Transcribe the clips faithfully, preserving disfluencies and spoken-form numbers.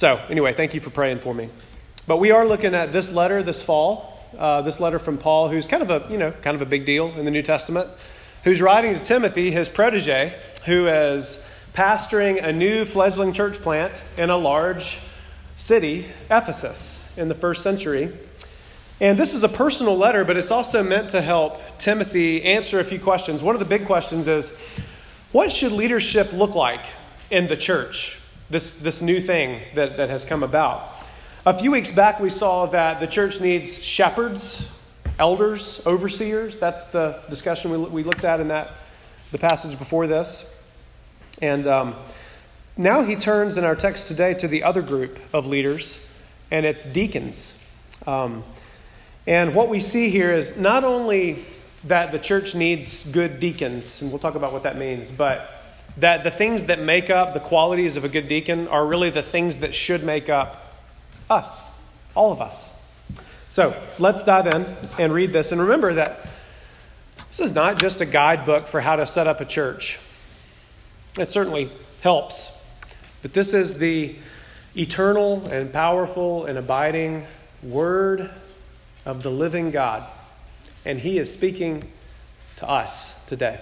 so anyway, thank you for praying for me. But we are looking at this letter this fall, uh, this letter from Paul, who's kind of a, you know, kind of a big deal in the New Testament, who's writing to Timothy, his protege, who is pastoring a new fledgling church plant in a large city, Ephesus, in the first century. And this is a personal letter, but it's also meant to help Timothy answer a few questions. One of the big questions is, what should leadership look like in the church? This, this new thing that, that has come about. A few weeks back, we saw that the church needs shepherds, elders, overseers. That's the discussion we, we looked at in that the passage before this. And um, now he turns in our text today to the other group of leaders, and it's deacons. Um, and what we see here is not only that the church needs good deacons, and we'll talk about what that means, but that the things that make up the qualities of a good deacon are really the things that should make up us, all of us. So let's dive in and read this. And remember that this is not just a guidebook for how to set up a church. It certainly helps. But this is the eternal and powerful and abiding Word of the living God. And He is speaking to us today.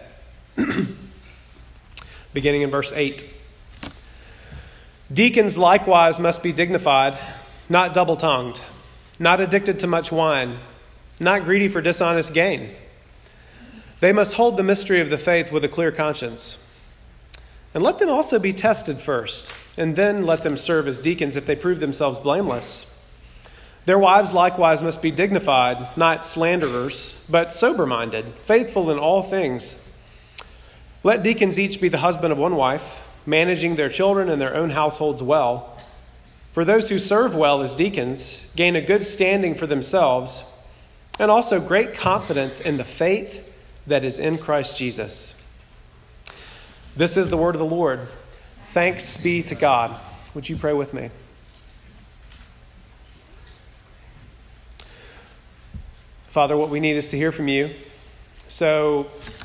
Beginning in verse eight. Deacons likewise must be dignified, not double-tongued, not addicted to much wine, not greedy for dishonest gain. They must hold the mystery of the faith with a clear conscience. And let them also be tested first, and then let them serve as deacons if they prove themselves blameless. Their wives likewise must be dignified, not slanderers, but sober-minded, faithful in all things. Let deacons each be the husband of one wife, managing their children and their own households well. For those who serve well as deacons gain a good standing for themselves, and also great confidence in the faith that is in Christ Jesus. This is the word of the Lord. Thanks be to God. Would you pray with me? Father, what we need is to hear from you. So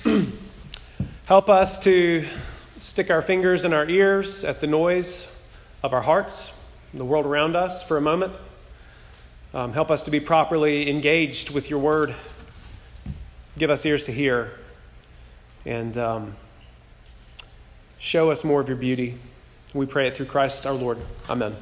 help us to stick our fingers in our ears at the noise of our hearts, the world around us for a moment. Um, help us to be properly engaged with your word. Give us ears to hear. And um, show us more of your beauty. We pray it through Christ our Lord. Amen.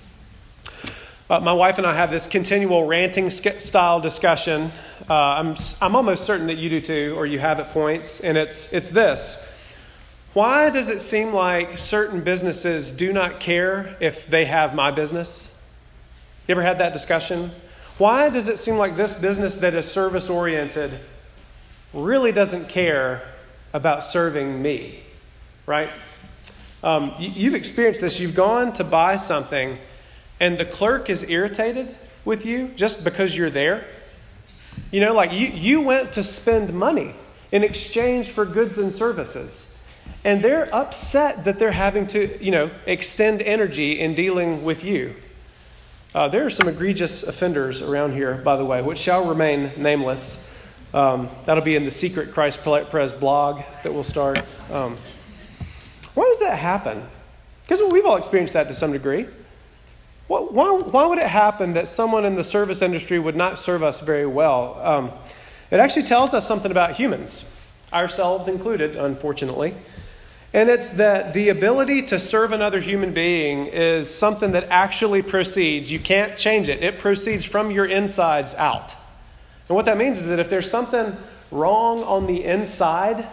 Uh, my wife and I have this continual ranting style discussion. Uh, I'm I'm almost certain that you do too, or you have at points. And it's it's this. Why does it seem like certain businesses do not care if they have my business? You ever had that discussion? Why does it seem like this business that is service-oriented really doesn't care about serving me, right? Um, you, you've experienced this. You've gone to buy something, and the clerk is irritated with you just because you're there. You know, like you, you went to spend money in exchange for goods and services. And they're upset that they're having to, you know, extend energy in dealing with you. Uh, there are some egregious offenders around here, by the way, which shall remain nameless. Um, that'll be in the Secret Christ Pres blog that we'll start. Um, why does that happen? Because we've all experienced that to some degree. What, why, why would it happen that someone in the service industry would not serve us very well? Um, it actually tells us something about humans, ourselves included, unfortunately. And it's that the ability to serve another human being is something that actually proceeds. You can't change it. It proceeds from your insides out. And what that means is that if there's something wrong on the inside,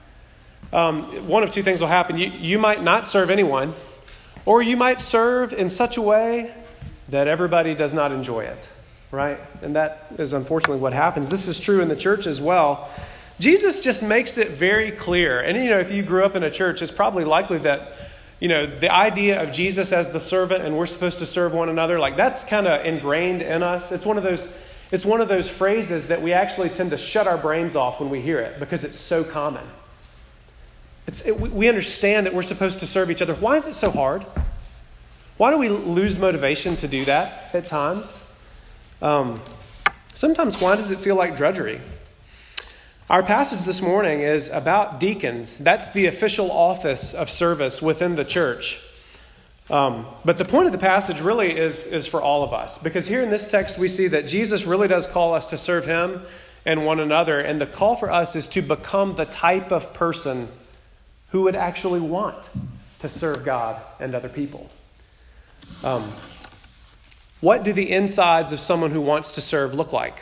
um, one of two things will happen. You, you might not serve anyone, or you might serve in such a way that everybody does not enjoy it, right? And that is unfortunately what happens. This is true in the church as well. Jesus just makes it very clear. And, you know, if you grew up in a church, it's probably likely that, you know, the idea of Jesus as the servant and we're supposed to serve one another, like that's kind of ingrained in us. It's one of those, it's one of those phrases that we actually tend to shut our brains off when we hear it because it's so common. It's, it, we understand that we're supposed to serve each other. Why is it so hard? Why do we lose motivation to do that at times? Um, sometimes why does it feel like drudgery? Our passage this morning is about deacons. That's the official office of service within the church. Um, but the point of the passage really is, is for all of us. Because here in this text, we see that Jesus really does call us to serve him and one another. And the call for us is to become the type of person who would actually want to serve God and other people. Um, what do the insides of someone who wants to serve look like?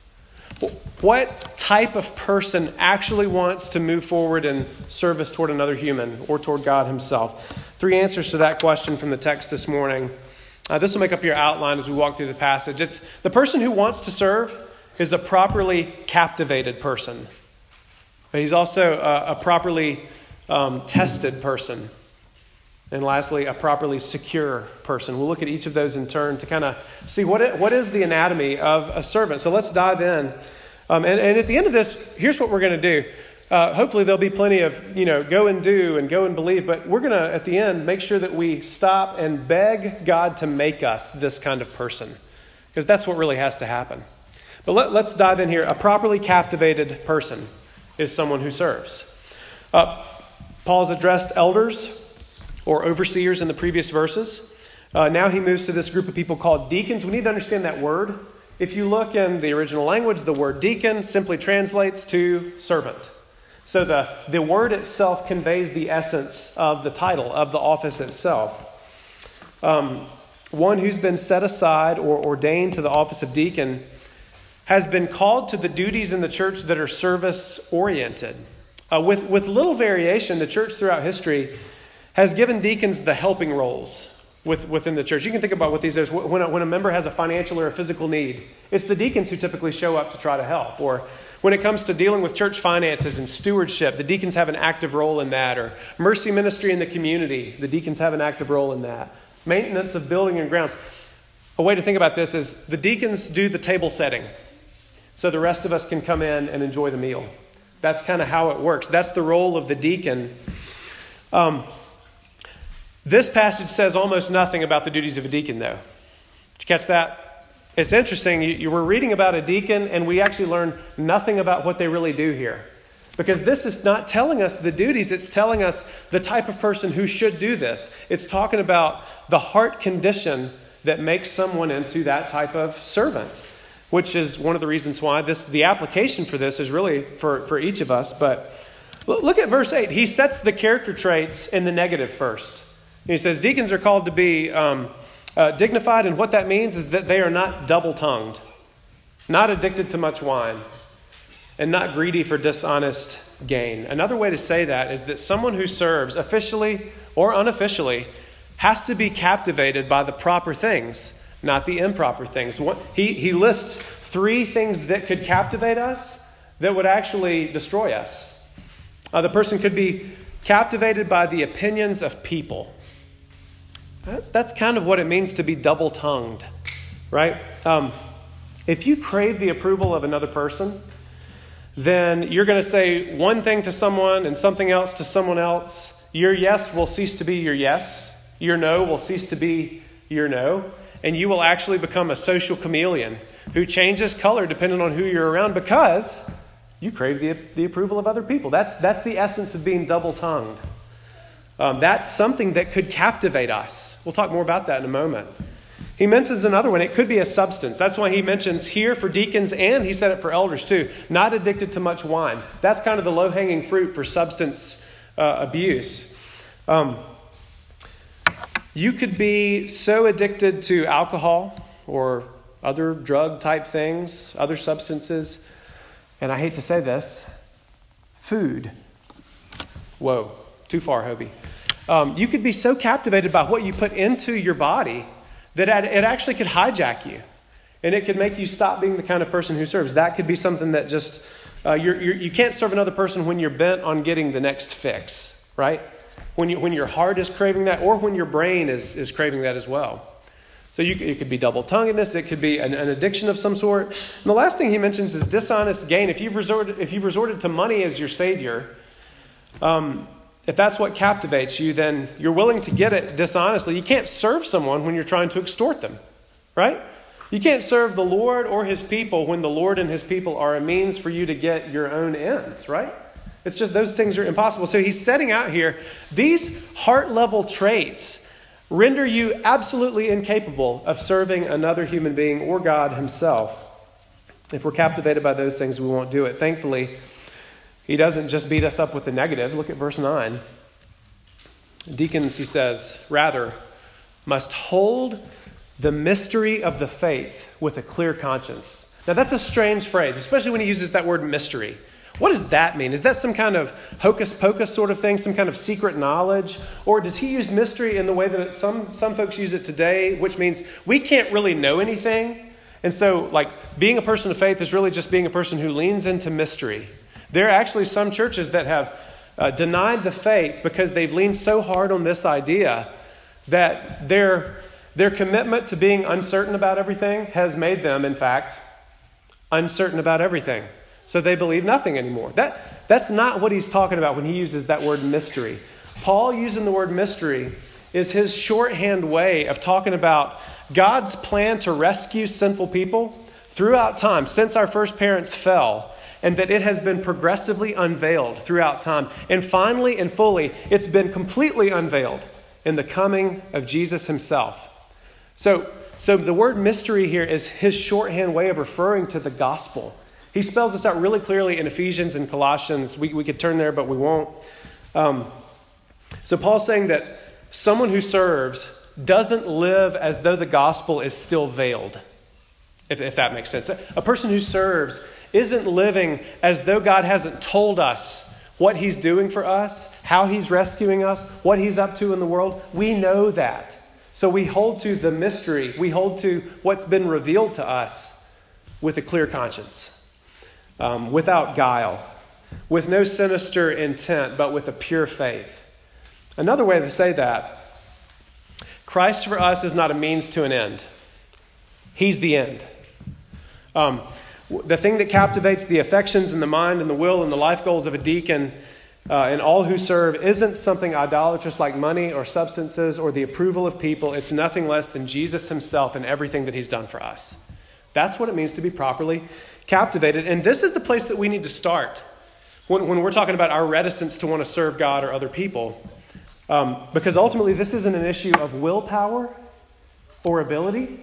What type of person actually wants to move forward in service toward another human or toward God himself? Three answers to that question from the text this morning. Uh, this will make up your outline as we walk through the passage. It's the person who wants to serve is a properly captivated person. But he's also a, a properly um, tested person. And lastly, a properly secure person. We'll look at each of those in turn to kind of see what it, what is the anatomy of a servant. So let's dive in. Um, and, and at the end of this, here's what we're going to do. Uh, hopefully there'll be plenty of, you know, go and do and go and believe. But we're going to, at the end, make sure that we stop and beg God to make us this kind of person. Because that's what really has to happen. But let, let's dive in here. A properly captivated person is someone who serves. Uh, Paul's addressed elders or overseers in the previous verses. Uh, now he moves to this group of people called deacons. We need to understand that word. If you look in the original language, the word deacon simply translates to servant. So the, the word itself conveys the essence of the title, of the office itself. Um, one who's been set aside or ordained to the office of deacon has been called to the duties in the church that are service-oriented. Uh, with, with little variation, the church throughout history has given deacons the helping roles with, within the church. You can think about what these are. When a, when a member has a financial or a physical need, it's the deacons who typically show up to try to help. Or when it comes to dealing with church finances and stewardship, the deacons have an active role in that. Or mercy ministry in the community, the deacons have an active role in that. Maintenance of building and grounds. A way to think about this is the deacons do the table setting so the rest of us can come in and enjoy the meal. That's kind of how it works. That's the role of the deacon. Um, This passage says almost nothing about the duties of a deacon, though. Did you catch that? It's interesting. You, you were reading about a deacon, and we actually learn nothing about what they really do here. Because this is not telling us the duties. It's telling us the type of person who should do this. It's talking about the heart condition that makes someone into that type of servant, which is one of the reasons why this the application for this is really for, for each of us. But look at verse eight. He sets the character traits in the negative first. He says deacons are called to be um, uh, dignified, and what that means is that they are not double-tongued, not addicted to much wine, and not greedy for dishonest gain. Another way to say that is that someone who serves, officially or unofficially, has to be captivated by the proper things, not the improper things. What, he, he lists three things that could captivate us that would actually destroy us. Uh, the person could be captivated by the opinions of people. That's kind of what it means to be double-tongued, right? Um, if you crave the approval of another person, then you're going to say one thing to someone and something else to someone else. Your yes will cease to be your yes. Your no will cease to be your no. And you will actually become a social chameleon who changes color depending on who you're around because you crave the, the approval of other people. That's, that's the essence of being double-tongued. Um, that's something that could captivate us. We'll talk more about that in a moment. He mentions another one. It could be a substance. That's why he mentions here for deacons, and he said it for elders too. Not addicted to much wine. That's kind of the low-hanging fruit for substance uh, abuse. Um, you could be so addicted to alcohol or other drug-type things, other substances, and I hate to say this, food. Whoa. Too far, Hobie. Um, you could be so captivated by what you put into your body that it actually could hijack you. And it could make you stop being the kind of person who serves. That could be something that just, uh, you're, you're, you can't serve another person when you're bent on getting the next fix, right? When you, when your heart is craving that, or when your brain is, is craving that as well. So you, it could be double-tonguedness. It could be an, an addiction of some sort. And the last thing he mentions is dishonest gain. If you've resorted, if you've resorted to money as your savior, um, if that's what captivates you, then you're willing to get it dishonestly. You can't serve someone when you're trying to extort them, right? You can't serve the Lord or his people when the Lord and his people are a means for you to get your own ends, right? It's just those things are impossible. So he's setting out here these heart-level traits render you absolutely incapable of serving another human being or God himself. If we're captivated by those things, we won't do it. Thankfully, he doesn't just beat us up with the negative. Look at verse nine. Deacons, he says, rather, must hold the mystery of the faith with a clear conscience. Now, that's a strange phrase, especially when he uses that word mystery. What does that mean? Is that some kind of hocus pocus sort of thing, some kind of secret knowledge? Or does he use mystery in the way that it, some, some folks use it today, which means we can't really know anything? And so, like, being a person of faith is really just being a person who leans into mystery. There are actually some churches that have uh, denied the faith because they've leaned so hard on this idea that their, their commitment to being uncertain about everything has made them, in fact, uncertain about everything. So they believe nothing anymore. That, that's not what he's talking about when he uses that word mystery. Paul using the word mystery is his shorthand way of talking about God's plan to rescue sinful people throughout time, since our first parents fell, and that it has been progressively unveiled throughout time. And finally and fully, it's been completely unveiled in the coming of Jesus himself. So, so the word mystery here is his shorthand way of referring to the gospel. He spells this out really clearly in Ephesians and Colossians. We, we could turn there, but we won't. Um, so Paul's saying that someone who serves doesn't live as though the gospel is still veiled, if, if that makes sense. A person who serves isn't living as though God hasn't told us what he's doing for us, how he's rescuing us, what he's up to in the world. We know that. So we hold to the mystery. We hold to what's been revealed to us with a clear conscience, um, without guile, with no sinister intent, but with a pure faith. Another way to say that, Christ for us is not a means to an end. He's the end. Um, the thing that captivates the affections and the mind and the will and the life goals of a deacon uh, and all who serve isn't something idolatrous like money or substances or the approval of people. It's nothing less than Jesus himself and everything that he's done for us. That's what it means to be properly captivated. And this is the place that we need to start when, when we're talking about our reticence to want to serve God or other people. Um, because ultimately this isn't an issue of willpower or ability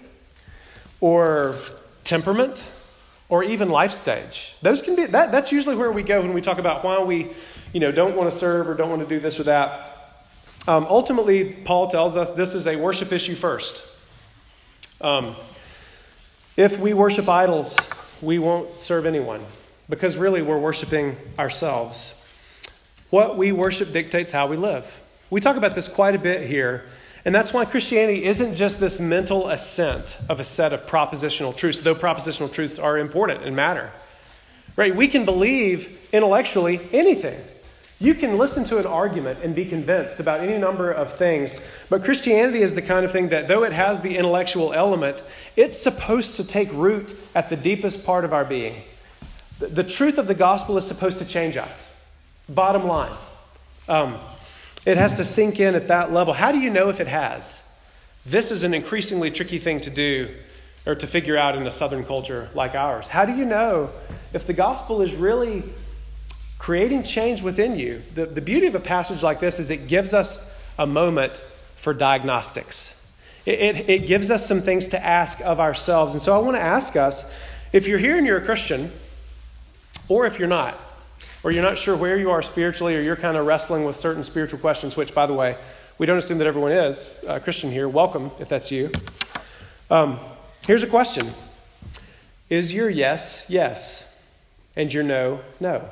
or temperament or even life stage. Those can be that. That's usually where we go when we talk about why we, you know, don't want to serve or don't want to do this or that. Um, ultimately, Paul tells us this is a worship issue first. Um, if we worship idols, we won't serve anyone because really we're worshiping ourselves. What we worship dictates how we live. We talk about this quite a bit here, and that's why Christianity isn't just this mental assent of a set of propositional truths, though propositional truths are important and matter. Right? We can believe intellectually anything. You can listen to an argument and be convinced about any number of things, but Christianity is the kind of thing that though it has the intellectual element, it's supposed to take root at the deepest part of our being. The, the truth of the gospel is supposed to change us. Bottom line. Um, It has to sink in at that level. How do you know if it has? This is an increasingly tricky thing to do or to figure out in a Southern culture like ours. How do you know if the gospel is really creating change within you? The, the beauty of a passage like this is it gives us a moment for diagnostics. It, it, it gives us some things to ask of ourselves. And so I want to ask us, if you're here and you're a Christian, or if you're not, or you're not sure where you are spiritually, or you're kind of wrestling with certain spiritual questions, which, by the way, we don't assume that everyone is a Christian here. Welcome, if that's you. Um, here's a question. Is your yes, yes, and your no, no?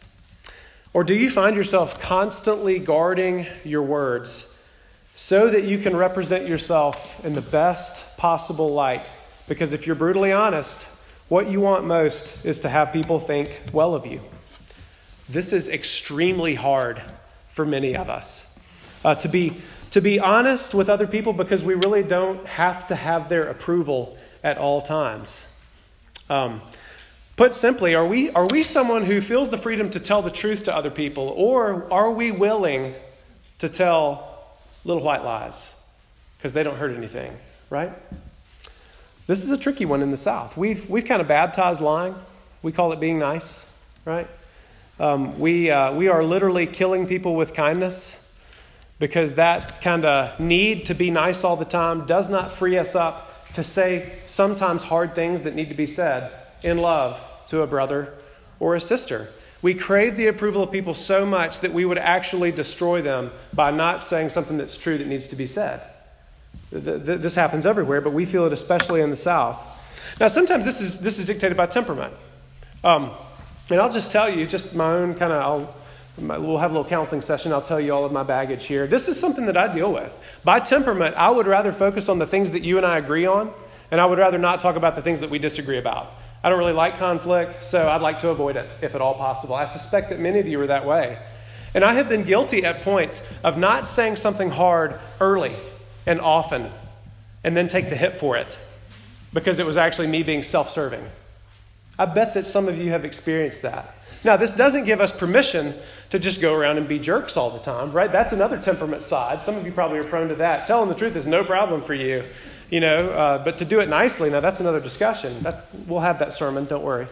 Or do you find yourself constantly guarding your words so that you can represent yourself in the best possible light? Because if you're brutally honest, what you want most is to have people think well of you. This is extremely hard for many of us. Uh, to be to be honest with other people because we really don't have to have their approval at all times. Um, put simply, are we are we someone who feels the freedom to tell the truth to other people, or are we willing to tell little white lies because they don't hurt anything, right? This is a tricky one in the South. We've we've kind of baptized lying. We call it being nice, right? Um, we uh, we are literally killing people with kindness. because that kind of need to be nice all the time does not free us up to say sometimes hard things that need to be said in love to a brother or a sister. We crave the approval of people so much that we would actually destroy them by not saying something that's true that needs to be said. This happens everywhere, but we feel it especially in the South. Now, sometimes this is this is dictated by temperament. Um, and I'll just tell you, just my own kind of, we'll have a little counseling session. I'll tell you all of my baggage here. This is something that I deal with. By temperament, I would rather focus on the things that you and I agree on, and I would rather not talk about the things that we disagree about. I don't really like conflict, so I'd like to avoid it if at all possible. I suspect that many of you are that way. And I have been guilty at points of not saying something hard early and often, and then take the hit for it because it was actually me being self-serving. I bet that some of you have experienced that. Now, this doesn't give us permission to just go around and be jerks all the time, right? That's another temperament side. Some of you probably are prone to that. Telling the truth is no problem for you, you know, uh, but to do it nicely, now that's another discussion. That, we'll have that sermon, don't worry.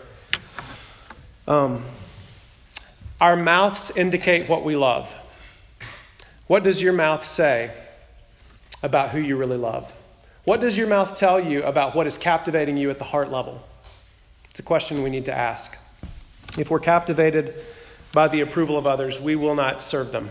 Um, our mouths indicate what we love. What does your mouth say about who you really love? What does your mouth tell you about what is captivating you at the heart level? It's a question we need to ask. If we're captivated by the approval of others, we will not serve them.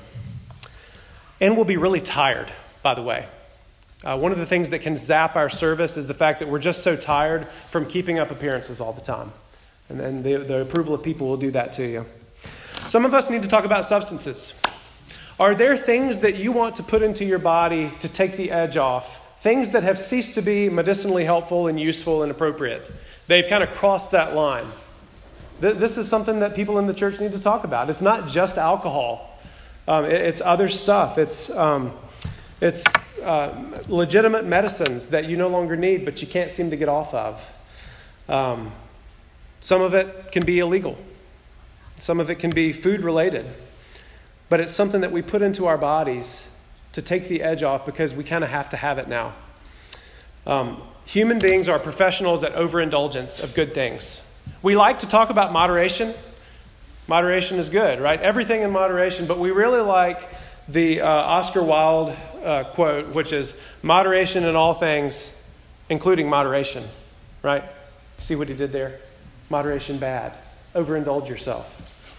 And we'll be really tired, by the way. Uh, one of the things that can zap our service is the fact that we're just so tired from keeping up appearances all the time. And then the, the approval of people will do that to you. Some of us need to talk about substances. Are there things that you want to put into your body to take the edge off? Things that have ceased to be medicinally helpful and useful and appropriate. They've kind of crossed that line. Th- this is something that people in the church need to talk about. It's not just alcohol. Um, it, it's other stuff. It's um, it's uh, legitimate medicines that you no longer need, but you can't seem to get off of. Um, some of it can be illegal. Some of it can be food related. But it's something that we put into our bodies to take the edge off because we kind of have to have it now. Um, human beings are professionals at overindulgence of good things. We like to talk about moderation. Moderation is good, right? Everything in moderation, but we really like the uh, Oscar Wilde uh, quote, which is moderation in all things, including moderation, right? See what he did there? Moderation bad. Overindulge yourself.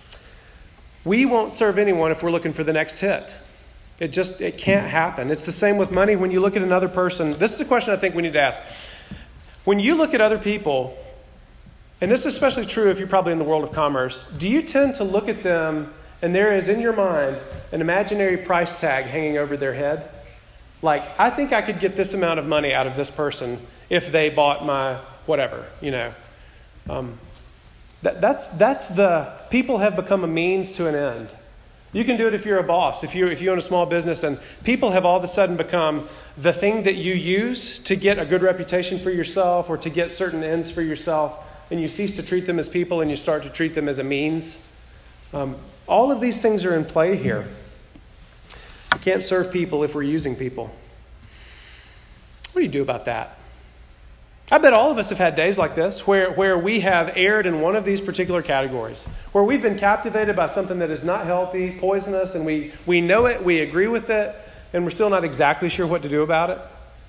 We won't serve anyone if we're looking for the next hit. It just, it can't happen. It's the same with money. When you look at another person, this is a question I think we need to ask. When you look at other people, and this is especially true if you're probably in the world of commerce, do you tend to look at them and there is in your mind an imaginary price tag hanging over their head? Like, I think I could get this amount of money out of this person if they bought my whatever, you know. Um, that, that's, that's the, people have become a means to an end. You can do it if you're a boss, if you if you own a small business, and people have all of a sudden become the thing that you use to get a good reputation for yourself or to get certain ends for yourself, and you cease to treat them as people and you start to treat them as a means. Um, all of these things are in play here. We can't serve people if we're using people. What do you do about that? I bet all of us have had days like this where, where we have erred in one of these particular categories, where we've been captivated by something that is not healthy, poisonous, and we, we know it, we agree with it, and we're still not exactly sure what to do about it.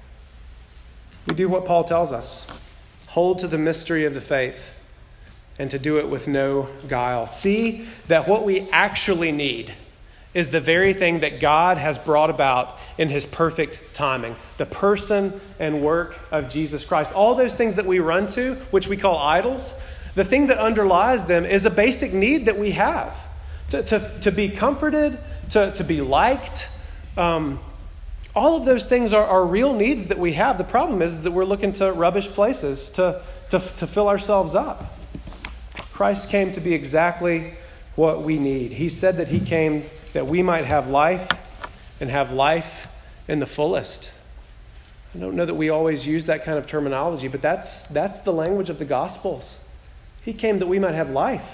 We do what Paul tells us. Hold to the mystery of the faith and to do it with no guile. See that what we actually need is the very thing that God has brought about in his perfect timing. The person and work of Jesus Christ. All those things that we run to, which we call idols, the thing that underlies them is a basic need that we have. To, to, to be comforted, to, to be liked. Um, all of those things are, are real needs that we have. The problem is that we're looking to rubbish places to, to, to fill ourselves up. Christ came to be exactly what we need. He said that he came that we might have life and have life in the fullest. I don't know that we always use that kind of terminology, but that's that's the language of the Gospels. He came that we might have life.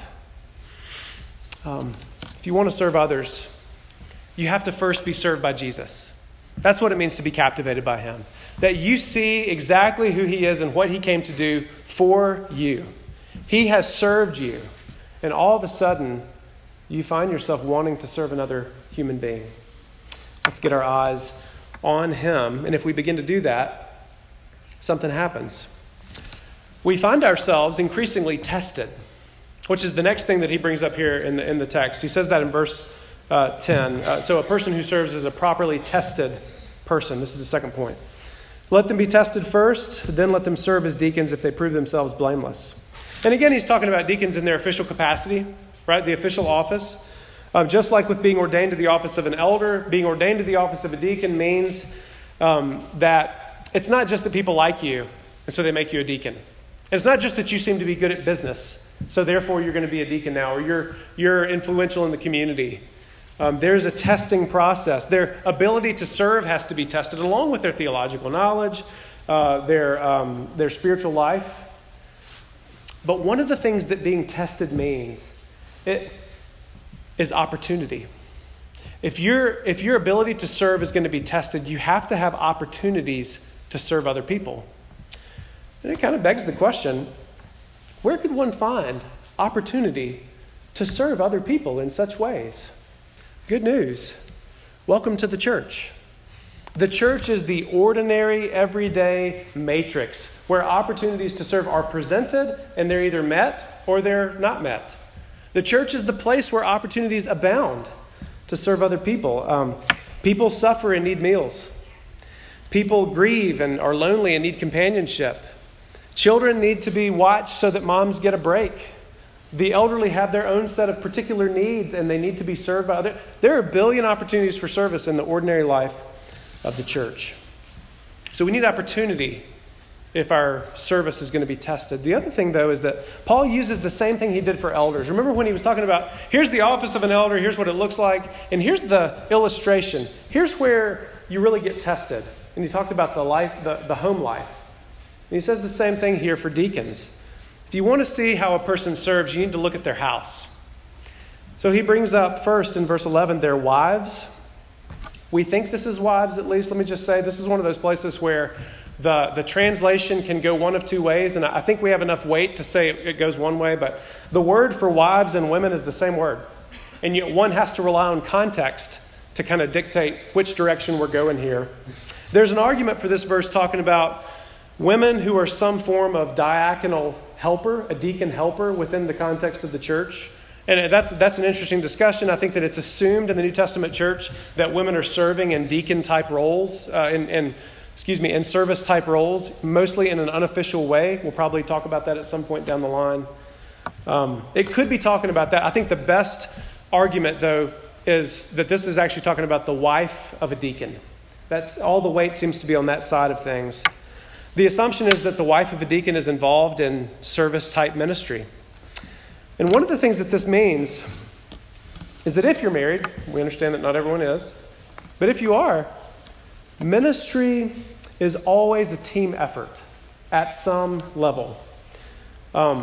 Um, if you want to serve others, you have to first be served by Jesus. That's what it means to be captivated by him. That you see exactly who he is and what he came to do for you. He has served you. And all of a sudden, you find yourself wanting to serve another human being. Let's get our eyes on him. And if we begin to do that, something happens. We find ourselves increasingly tested, which is the next thing that he brings up here in the, in the text. He says that in verse uh, ten. Uh, so a person who serves is a properly tested person. This is the second point. Let them be tested first, then let them serve as deacons if they prove themselves blameless. And again, he's talking about deacons in their official capacity, right? The official office. Um, just like with being ordained to the office of an elder, being ordained to the office of a deacon means um, that it's not just that people like you, and so they make you a deacon. It's not just that you seem to be good at business, so therefore you're going to be a deacon now, or you're you're influential in the community. Um, there's a testing process. Their ability to serve has to be tested, along with their theological knowledge, uh, their um, their spiritual life. But one of the things that being tested means it is opportunity. If your if your ability to serve is going to be tested, you have to have opportunities to serve other people. And it kind of begs the question, where could one find opportunity to serve other people in such ways? Good news. Welcome to the church. The church is the ordinary, everyday matrix where opportunities to serve are presented and they're either met or they're not met. The church is the place where opportunities abound to serve other people. Um, people suffer and need meals. People grieve and are lonely and need companionship. Children need to be watched so that moms get a break. The elderly have their own set of particular needs and they need to be served by others. There are a billion opportunities for service in the ordinary life of the church. So we need opportunity if our service is going to be tested. The other thing, though, is that Paul uses the same thing he did for elders. Remember when he was talking about, here's the office of an elder, here's what it looks like, and here's the illustration. Here's where you really get tested. And he talked about the life, the, the home life. And he says the same thing here for deacons. If you want to see how a person serves, you need to look at their house. So he brings up first in verse eleven, their wives. We think this is wives, at least. Let me just say, this is one of those places where the, the translation can go one of two ways. And I think we have enough weight to say it, it goes one way. But the word for wives and women is the same word. And yet one has to rely on context to kind of dictate which direction we're going here. There's an argument for this verse talking about women who are some form of diaconal helper, a deacon helper within the context of the church. And that's that's an interesting discussion. I think that it's assumed in the New Testament church that women are serving in deacon-type roles, uh, in, in, excuse me, in service-type roles, mostly in an unofficial way. We'll probably talk about that at some point down the line. Um, it could be talking about that. I think the best argument, though, is that this is actually talking about the wife of a deacon. That's all the weight seems to be on that side of things. The assumption is that the wife of a deacon is involved in service-type ministry. And one of the things that this means is that if you're married, we understand that not everyone is, but if you are, ministry is always a team effort at some level. Um,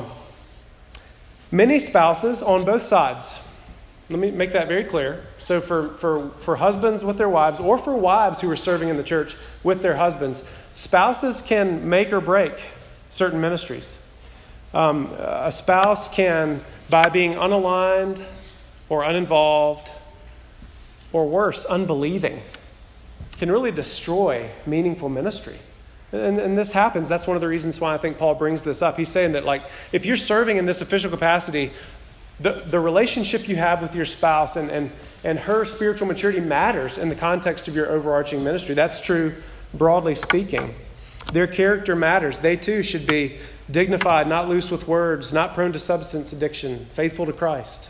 many spouses on both sides, let me make that very clear. So for, for, for husbands with their wives, or for wives who are serving in the church with their husbands, spouses can make or break certain ministries. Um, a spouse can, by being unaligned or uninvolved, or worse, unbelieving, can really destroy meaningful ministry. And, and this happens. That's one of the reasons why I think Paul brings this up. He's saying that, like, if you're serving in this official capacity, the, the relationship you have with your spouse and, and, and her spiritual maturity matters in the context of your overarching ministry. That's true broadly speaking. Their character matters. They too should be dignified, not loose with words, not prone to substance addiction, faithful to Christ.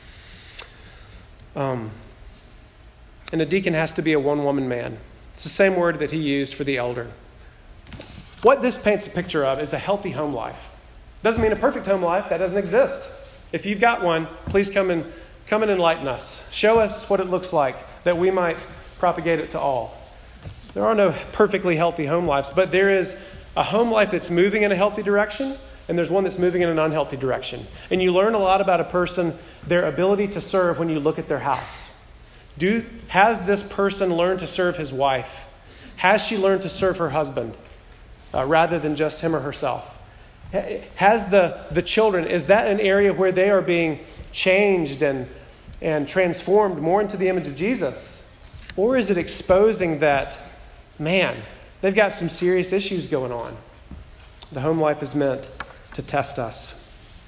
Um, and a deacon has to be a one-woman man. It's the same word that he used for the elder. What this paints a picture of is a healthy home life. Doesn't mean a perfect home life. That doesn't exist. If you've got one, please come and come and enlighten us. Show us what it looks like that we might propagate it to all. There are no perfectly healthy home lives, but there is a home life that's moving in a healthy direction, and there's one that's moving in an unhealthy direction. And you learn a lot about a person, their ability to serve, when you look at their house. Do, has this person learned to serve his wife? Has she learned to serve her husband uh, rather than just him or herself? Has the, the children, is that an area where they are being changed and, and transformed more into the image of Jesus? Or is it exposing that, man, they've got some serious issues going on? The home life is meant to test us.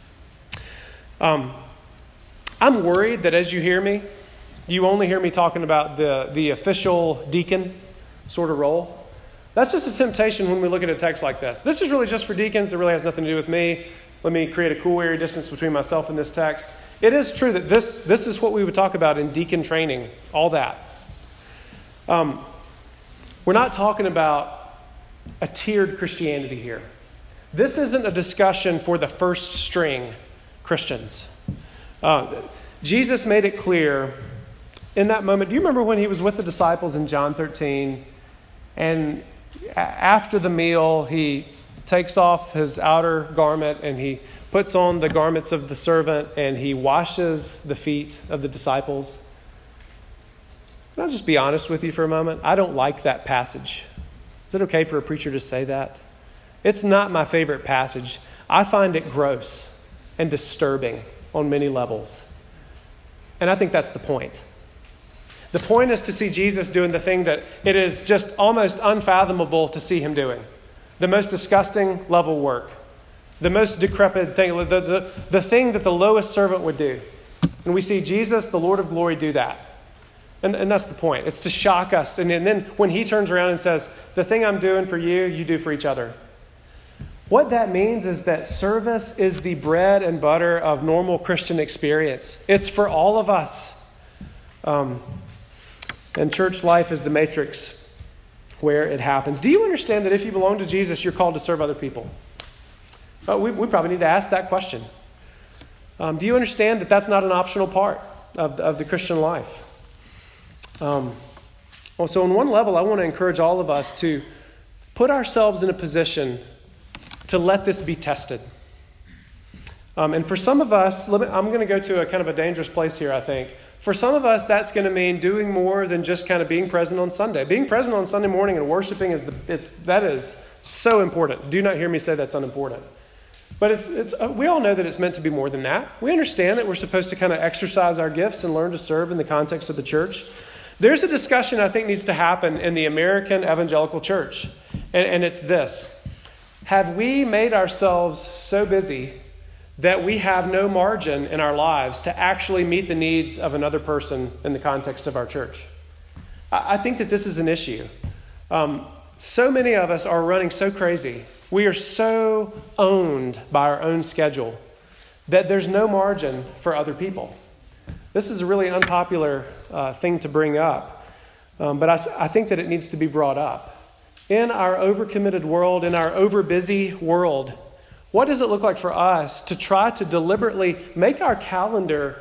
Um, I'm worried that as you hear me, you only hear me talking about the, the official deacon sort of role. That's just a temptation when we look at a text like this. This is really just for deacons. It really has nothing to do with me. Let me create a cool area distance between myself and this text. It is true that this, this is what we would talk about in deacon training, all that. Um, we're not talking about a tiered Christianity here. This isn't a discussion for the first string Christians. Uh, Jesus made it clear in that moment. Do you remember when he was with the disciples in John thirteen? And after the meal, he takes off his outer garment and he puts on the garments of the servant and he washes the feet of the disciples. Can I just be honest with you for a moment? I don't like that passage. Is it okay for a preacher to say that? It's not my favorite passage. I find it gross and disturbing on many levels. And I think that's the point. The point is to see Jesus doing the thing that it is just almost unfathomable to see him doing. The most disgusting level work. The most decrepit thing. The, the, the thing that the lowest servant would do. And we see Jesus, the Lord of glory, do that. And, and that's the point. It's to shock us. And, and then when he turns around and says, the thing I'm doing for you, you do for each other. What that means is that service is the bread and butter of normal Christian experience. It's for all of us. Um, and church life is the matrix where it happens. Do you understand that if you belong to Jesus, you're called to serve other people? Uh, we, we probably need to ask that question. Um, do you understand that that's not an optional part of, of the Christian life? Um, well, so on one level, I want to encourage all of us to put ourselves in a position to let this be tested. Um, and for some of us, let me, I'm going to go to a kind of a dangerous place here, I think. For some of us, that's going to mean doing more than just kind of being present on Sunday. Being present on Sunday morning and worshiping, is the it's, that is so important. Do not hear me say that's unimportant. But it's, it's uh, we all know that it's meant to be more than that. We understand that we're supposed to kind of exercise our gifts and learn to serve in the context of the church. There's a discussion I think needs to happen in the American evangelical church. And, and it's this. Have we made ourselves so busy that we have no margin in our lives to actually meet the needs of another person in the context of our church? I, I think that this is an issue. Um, so many of us are running so crazy. We are so owned by our own schedule that there's no margin for other people. This is a really unpopular uh, thing to bring up, um, but I, I think that it needs to be brought up. In our overcommitted world, in our overbusy world, what does it look like for us to try to deliberately make our calendar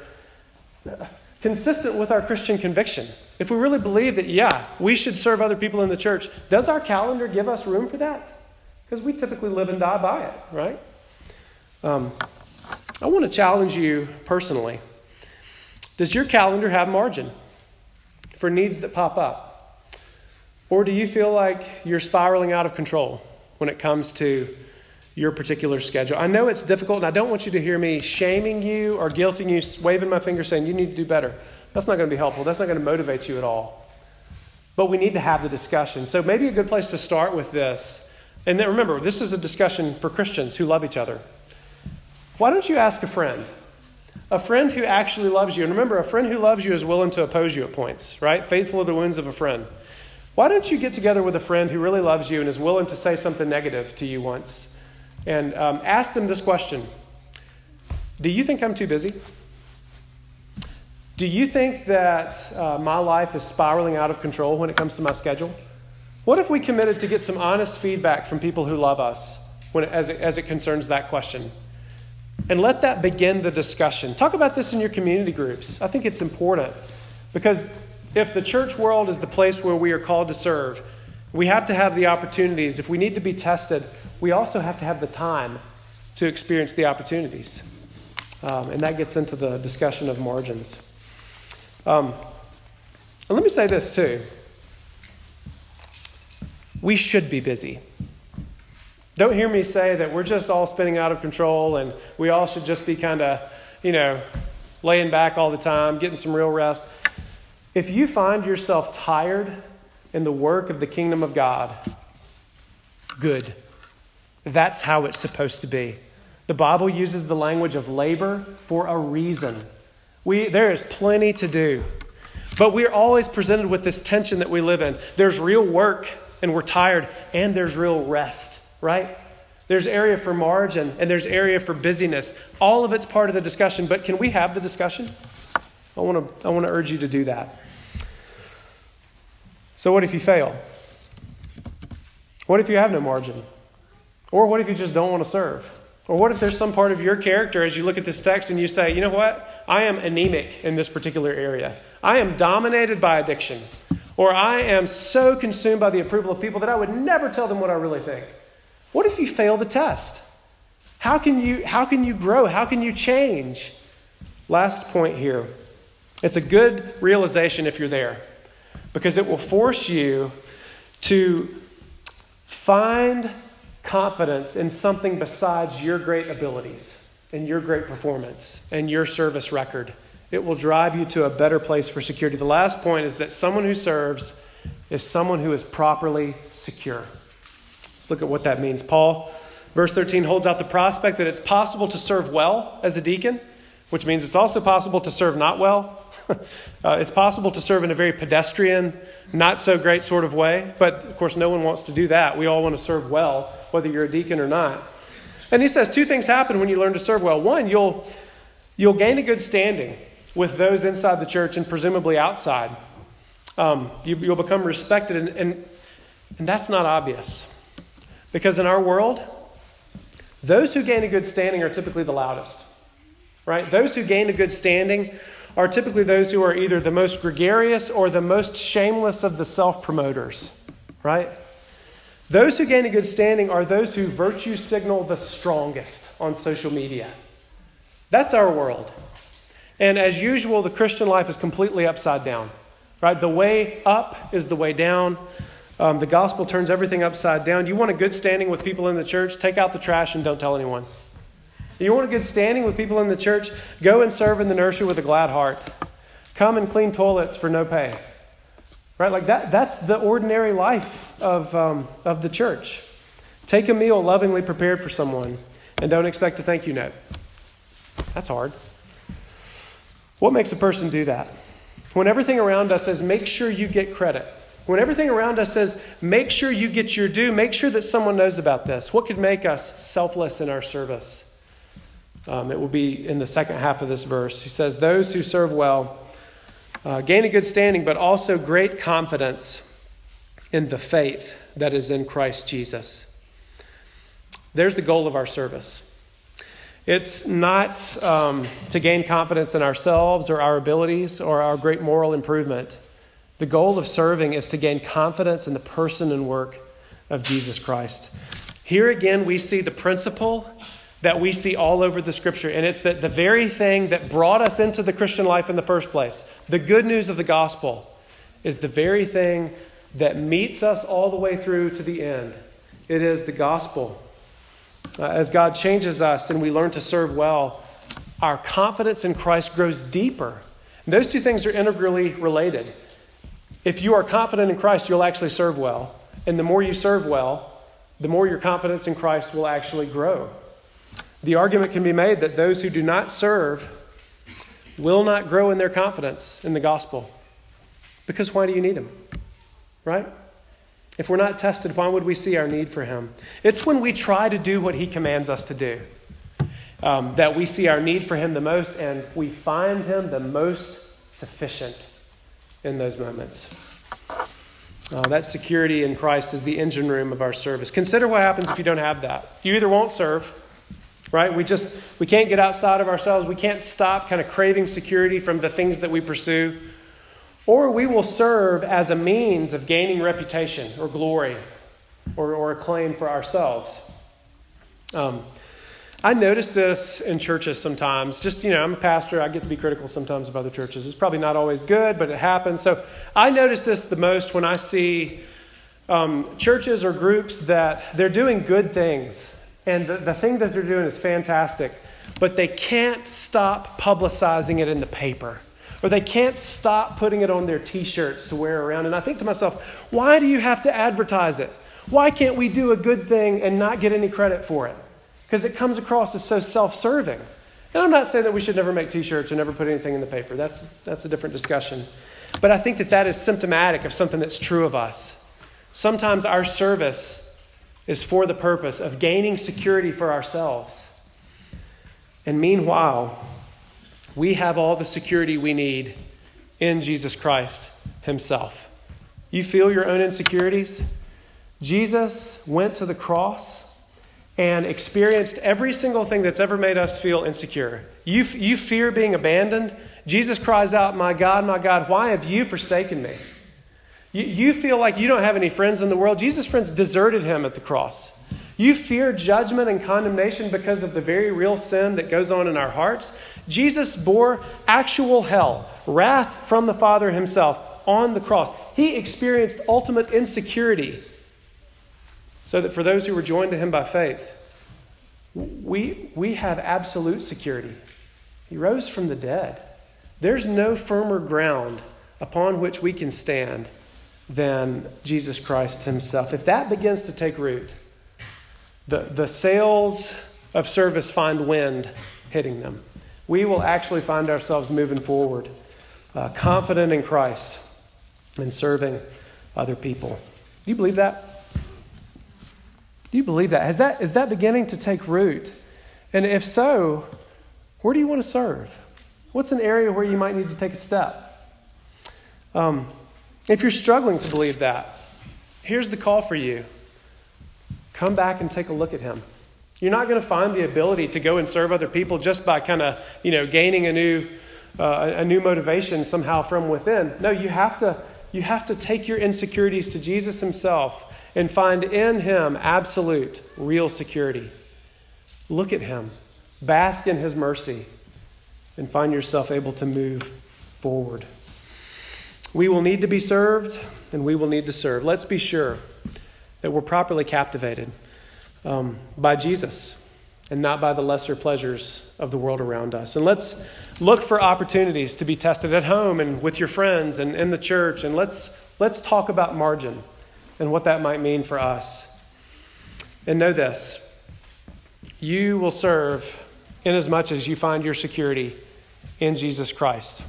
consistent with our Christian conviction? If we really believe that, yeah, we should serve other people in the church, does our calendar give us room for that? Because we typically live and die by it, right? Um, I want to challenge you personally. Does your calendar have margin for needs that pop up? Or do you feel like you're spiraling out of control when it comes to your particular schedule? I know it's difficult, and I don't want you to hear me shaming you or guilting you, waving my finger saying you need to do better. That's not going to be helpful. That's not going to motivate you at all. But we need to have the discussion. So maybe a good place to start with this, and then remember, this is a discussion for Christians who love each other. Why don't you ask a friend? A friend who actually loves you. And remember, a friend who loves you is willing to oppose you at points, right? Faithful are the wounds of a friend. Why don't you get together with a friend who really loves you and is willing to say something negative to you once? And um, ask them this question. Do you think I'm too busy? Do you think that uh, my life is spiraling out of control when it comes to my schedule? What if we committed to get some honest feedback from people who love us when it, as, it, as it concerns that question? And let that begin the discussion. Talk about this in your community groups. I think it's important because if the church world is the place where we are called to serve, we have to have the opportunities. If we need to be tested, we also have to have the time to experience the opportunities. Um, and that gets into the discussion of margins. Um, and let me say this too. We should be busy. Don't hear me say that we're just all spinning out of control and we all should just be kind of, you know, laying back all the time, getting some real rest. If you find yourself tired in the work of the kingdom of God, good. That's how it's supposed to be. The Bible uses the language of labor for a reason. We, there is plenty to do. But we're always presented with this tension that we live in. There's real work and we're tired, and there's real rest, right? There's area for margin and there's area for busyness. All of it's part of the discussion, but can we have the discussion? I want to I want to urge you to do that. So what if you fail? What if you have no margin? Or what if you just don't want to serve? Or what if there's some part of your character as you look at this text and you say, you know what? I am anemic in this particular area. I am dominated by addiction. Or I am so consumed by the approval of people that I would never tell them what I really think. What if you fail the test? How can you, how can you grow? How can you change? Last point here. It's a good realization if you're there, because it will force you to find confidence in something besides your great abilities and your great performance and your service record. It will drive you to a better place for security. The last point is that someone who serves is someone who is properly secure. Let's look at what that means. Paul, verse thirteen, holds out the prospect that it's possible to serve well as a deacon, which means it's also possible to serve not well. uh, it's possible to serve in a very pedestrian, not so great sort of way. But of course, no one wants to do that. We all want to serve well, whether you're a deacon or not. And he says two things happen when you learn to serve well. One, you'll you'll gain a good standing with those inside the church and presumably outside. Um, you, you'll become respected, and, and and that's not obvious, because in our world, those who gain a good standing are typically the loudest, right? Those who gain a good standing are typically those who are either the most gregarious or the most shameless of the self-promoters, right? Those who gain a good standing are those who virtue signal the strongest on social media. That's our world. And as usual, the Christian life is completely upside down, right? The way up is the way down. Um, the gospel turns everything upside down. You want a good standing with people in the church? Take out the trash and don't tell anyone. You want a good standing with people in the church? Go and serve in the nursery with a glad heart. Come and clean toilets for no pay. Right? Like that, that's the ordinary life of, um, of the church. Take a meal lovingly prepared for someone and don't expect a thank you note. That's hard. What makes a person do that? When everything around us says, make sure you get credit. When everything around us says, make sure you get your due, make sure that someone knows about this. What could make us selfless in our service? Um, it will be in the second half of this verse. He says, those who serve well uh, gain a good standing, but also great confidence in the faith that is in Christ Jesus. There's the goal of our service. It's not um, to gain confidence in ourselves or our abilities or our great moral improvement. The goal of serving is to gain confidence in the person and work of Jesus Christ. Here again, we see the principle that we see all over the Scripture, and it's that the very thing that brought us into the Christian life in the first place, the good news of the gospel, is the very thing that meets us all the way through to the end. It is the gospel. Uh, as God changes us and we learn to serve well, our confidence in Christ grows deeper. And those two things are integrally related. If you are confident in Christ, you'll actually serve well. And the more you serve well, the more your confidence in Christ will actually grow. The argument can be made that those who do not serve will not grow in their confidence in the gospel. Because why do you need him? Right? If we're not tested, why would we see our need for him? It's when we try to do what he commands us to do um, that we see our need for him the most, and we find him the most sufficient in those moments. Uh, that security in Christ is the engine room of our service. Consider what happens if you don't have that. You either won't serve, right? We just, we can't get outside of ourselves. We can't stop kind of craving security from the things that we pursue. Or we will serve as a means of gaining reputation or glory or, or acclaim for ourselves. Um, I notice this in churches sometimes. Just, you know, I'm a pastor. I get to be critical sometimes of other churches. It's probably not always good, but it happens. So I notice this the most when I see um, churches or groups that they're doing good things. And the, the thing that they're doing is fantastic, but they can't stop publicizing it in the paper. or they can't stop putting it on their t-shirts to wear around. And I think to myself, why do you have to advertise it? Why can't we do a good thing and not get any credit for it? Because it comes across as so self-serving. And I'm not saying that we should never make t-shirts or never put anything in the paper. That's, that's a different discussion. But I think that that is symptomatic of something that's true of us. Sometimes our service is for the purpose of gaining security for ourselves. And meanwhile, we have all the security we need in Jesus Christ himself. You feel your own insecurities? Jesus went to the cross and experienced every single thing that's ever made us feel insecure. You, you fear being abandoned? Jesus cries out, "My God, my God, why have you forsaken me?" You, you feel like you don't have any friends in the world? Jesus' friends deserted him at the cross. You fear judgment and condemnation because of the very real sin that goes on in our hearts? Jesus bore actual hell, wrath from the Father himself on the cross. He experienced ultimate insecurity so that for those who were joined to him by faith, we, we have absolute security. He rose from the dead. There's no firmer ground upon which we can stand than Jesus Christ himself. If that begins to take root, the, the sails of service find wind hitting them. We will actually find ourselves moving forward, uh, confident in Christ and serving other people. Do you believe that? Do you believe that? Has that is that beginning to take root? And if so, where do you want to serve? What's an area where you might need to take a step? Um, if you're struggling to believe that, here's the call for you. Come back and take a look at him. You're not going to find the ability to go and serve other people just by kind of, you know, gaining a new uh, a new motivation somehow from within. No, you have to you have to take your insecurities to Jesus himself and find in him absolute, real security. Look at him. Bask in his mercy and find yourself able to move forward. We will need to be served and we will need to serve. Let's be sure that we're properly captivated um, by Jesus and not by the lesser pleasures of the world around us. And let's look for opportunities to be tested at home and with your friends and in the church. And let's let's talk about margin and what that might mean for us. And know this, you will serve inasmuch as you find your security in Jesus Christ.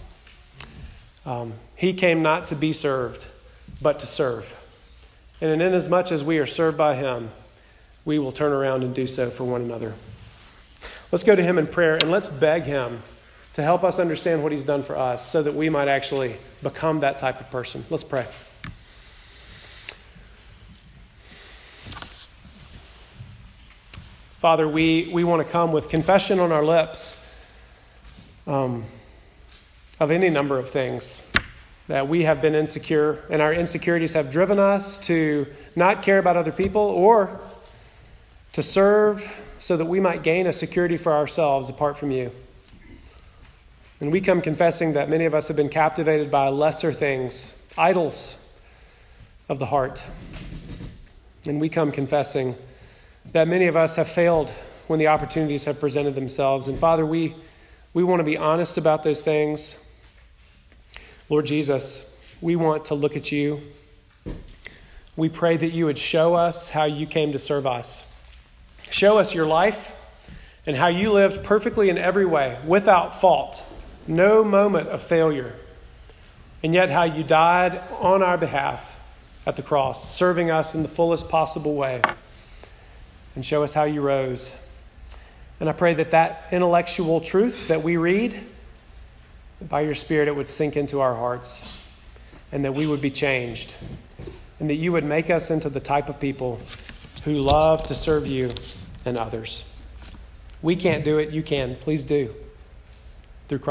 Um, he came not to be served, but to serve. And inasmuch as we are served by him, we will turn around and do so for one another. Let's go to him in prayer and let's beg him to help us understand what he's done for us so that we might actually become that type of person. Let's pray. Father, we, we want to come with confession on our lips um, of any number of things that we have been insecure, and our insecurities have driven us to not care about other people or to serve so that we might gain a security for ourselves apart from you. And we come confessing that many of us have been captivated by lesser things, idols of the heart. And we come confessing that many of us have failed when the opportunities have presented themselves. And Father, we, we want to be honest about those things. Lord Jesus, we want to look at you. We pray that you would show us how you came to serve us. Show us your life and how you lived perfectly in every way, without fault, no moment of failure. And yet how you died on our behalf at the cross, serving us in the fullest possible way. And show us how you rose. And I pray that that intellectual truth that we read, by your Spirit, it would sink into our hearts and that we would be changed and that you would make us into the type of people who love to serve you and others. We can't do it. You can. Please do.